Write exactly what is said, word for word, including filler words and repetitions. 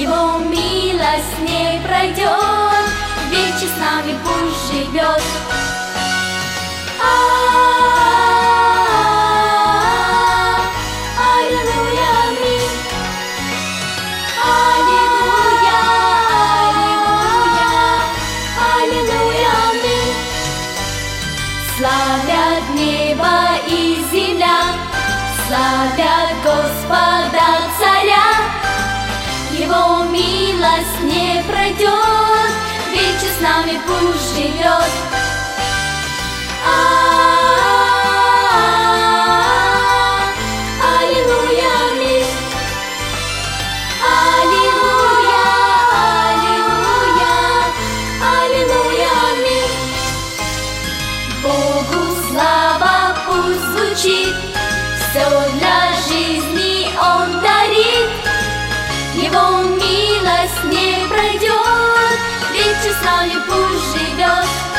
Его милость не пройдет, вече с нами пусть живет. Славят небо и земля, славят Господа Царя. Его милость не пройдет, вече с нами пусть живет. Аллилуйя, аминь. Аллилуйя, аллилуйя, аллилуйя, аминь. Богу слава пусть звучит, все для жизни Он дарит. Его милость не пройдет, вече с нами пусть живет.